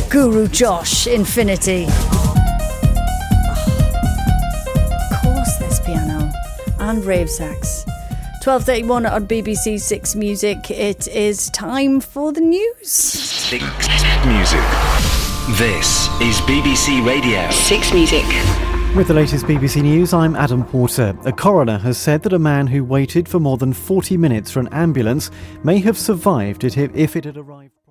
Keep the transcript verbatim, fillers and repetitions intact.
Guru Josh, Infinity. Of course there's piano and rave sax. twelve thirty-one on B B C Six Music. It is time for the news. Six Music. This is B B C Radio Six Music. With the latest B B C News, I'm Adam Porter. A coroner has said that a man who waited for more than forty minutes for an ambulance may have survived it if it had arrived.